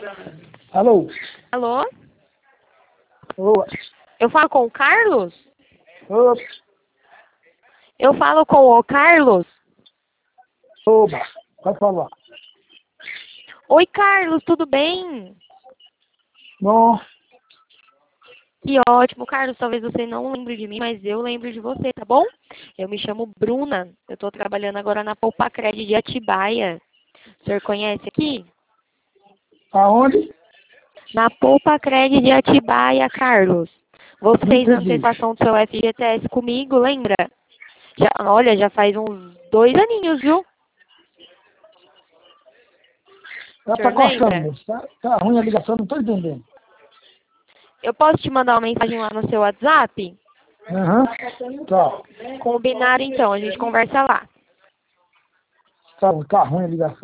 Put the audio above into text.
Alô? Alô? Ô, Eu falo com o Carlos? ô, Eu falo com o Carlos? oba, pode falar. Oi, Carlos, tudo bem? Bom, Que ótimo, Carlos. Talvez você não lembre de mim, mas eu lembro de você, tá bom? Eu me chamo Bruna. Eu tô trabalhando agora na Poupa-Cred de Atibaia. O senhor conhece aqui? aonde? Na Poupa-Cred de Atibaia, Carlos. Você Não fez a entendi. antecipação do seu FGTS comigo, lembra? Olha, já faz uns 2 aninhos, viu? O Ela tá senhor cortando, lembra? moço. Tá ruim a ligação, não tô entendendo. Eu posso te mandar uma mensagem lá no seu WhatsApp? Aham. Tá. Combinado então, a gente conversa lá. Tá ruim a ligação.